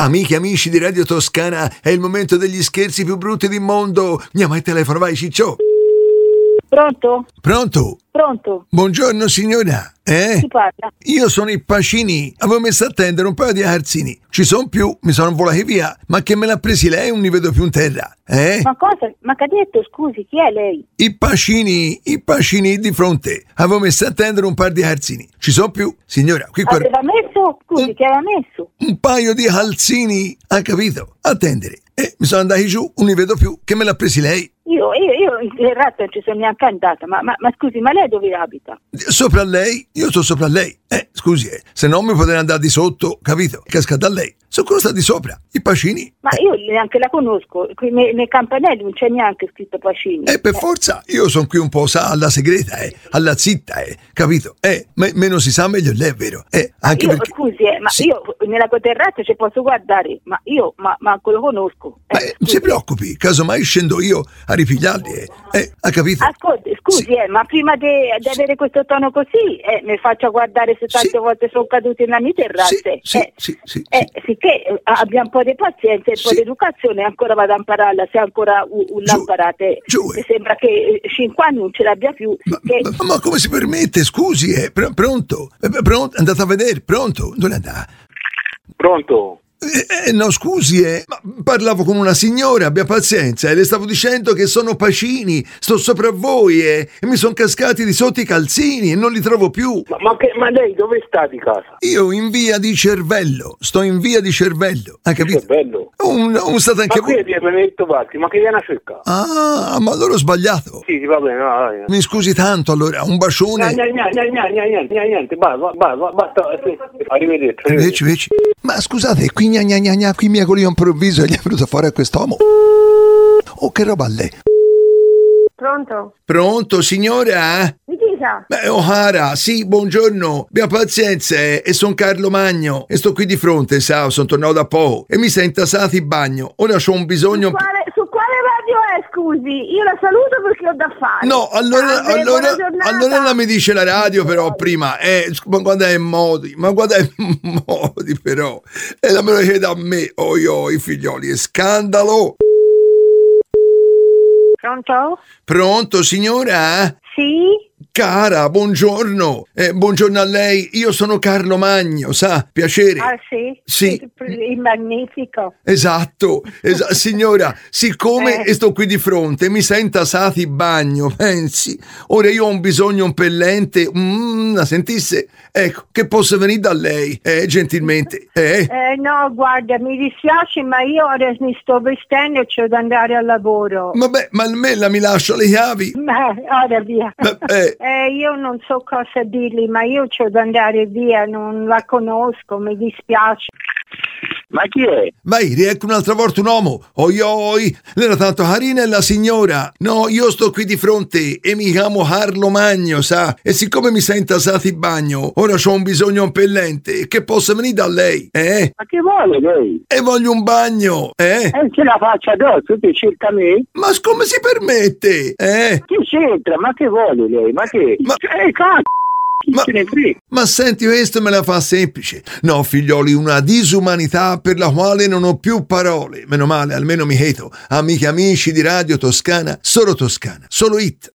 Amiche e amici di Radio Toscana, è il momento degli scherzi più brutti del mondo. Andiamo al telefono, vai Ciccio. Pronto? Pronto? Pronto? Buongiorno signora. Chi parla? Io sono il Pacini. Avevo messo a tendere un paio di arzini. Ci sono più, mi sono volato via. Ma che me l'ha presi lei? Non li vedo più in terra. Ma cosa? Ma che ha detto, scusi, chi è lei? I Pacini di fronte. Avevo messo a tendere un paio di arzini. Ci sono più? Signora, qui Aveva messo? Scusi, che aveva messo? un paio di calzini, ha capito? A tendere. Mi sono andati giù, non li vedo più. Che me l'ha presi lei? Io in realtà non ci sono neanche andata, ma scusi, ma lei dove abita? Sopra lei? Io sto sopra lei. Scusi, se no mi potrei andare di sotto, capito? Casca da lei. Sono quello sta di sopra, i Pacini. Ma io neanche la conosco, qui nei campanelli non c'è neanche scritto Pacini. Per forza, io sono qui un po' alla segreta, alla zitta, capito? Meno si sa meglio lei, è vero? Anche io, perché... scusi, ma Sì. io nella terrazza ci posso guardare, ma io manco lo conosco. Non si preoccupi, casomai scendo io a ripigliarli, ha capito? Ascolti, scusi, Sì. ma prima di avere questo tono così, mi faccio guardare se tante Sì. volte sono caduti nella mia terrazza. Sì. Sicché abbiamo un po' di pazienza e un po' Sì. di educazione, ancora vado a impararla, se ancora Giù, l'imparate. giù. Mi sembra che 5 anni non ce l'abbia più. sicché- Ma come si permette? Scusi, pronto? Pronto? Andate a vedere, pronto? Dove andate? Pronto? No, scusi, ma parlavo con una signora, abbia pazienza, e le stavo dicendo che sono Pacini, sto sopra voi e mi sono cascati di sotto i calzini e non li trovo più. Ma lei dove sta di casa? Io in via di Cervello, sto in via di Cervello, hai capito? Che bello. Un stato anche Ma qui voi. è Benedetto Vacchi, ma che viene a cercare? Ah, ma allora ho sbagliato. Sì, va bene, vai. Mi scusi tanto allora, un bacione. Niente, basta. Arrivederci. Invece. Ma scusate, qui qui miagolio improvviso e gli è venuto fuori a quest'uomo. Oh, che roba lei. Pronto? Pronto, signora? Mi dica. O'Hara, sì, buongiorno. Abbia pazienza, e sono Carlo Magno e sto qui di fronte, sa, sono tornato da poco e mi si è intasato il bagno. Ora c'ho un bisogno... Su quale radio è, scusi? Io la saluto perché ho da fare. No, allora buona giornata. la mi dice la radio però prima, ma guarda i modi, però, e la me lo chiede a me, i figlioli, è scandalo. Pronto? Pronto, signora? Sì? Cara, buongiorno. Buongiorno a lei. Io sono Carlo Magno, sa? Piacere. Ah, sì? Sì. Il magnifico. Esatto. Signora, siccome sto qui di fronte, mi sa intasato il bagno, pensi. Ora io ho un bisogno impellente. La sentisse? Ecco, che posso venire da lei, gentilmente. No, guarda, mi dispiace, ma io ora mi sto vestendo e c'ho da andare al lavoro. Vabbè, ma almeno mi lascia le chiavi. Ma ora via. Io non so cosa dirgli, ma io c'ho da andare via, non la conosco, mi dispiace. Ma chi è? Vai, riecco un'altra volta un uomo. Oi, l'era tanto carina è la signora. No, io sto qui di fronte e mi chiamo Carlo Magno, sa? E siccome mi sei intasato il bagno, ora c'ho un bisogno impellente. Che possa venire da lei, Ma che vuole lei? E voglio un bagno, Ce la faccia addosso, ti cerca me? Ma come si permette, Chi c'entra? Ma che vuole lei? Ma che? Cazzo! Chi se ne frega? Ma senti, questo me la fa semplice. No, figlioli, una disumanità per la quale non ho più parole. Meno male, almeno mi cheto. Amiche e amici di Radio Toscana, solo It.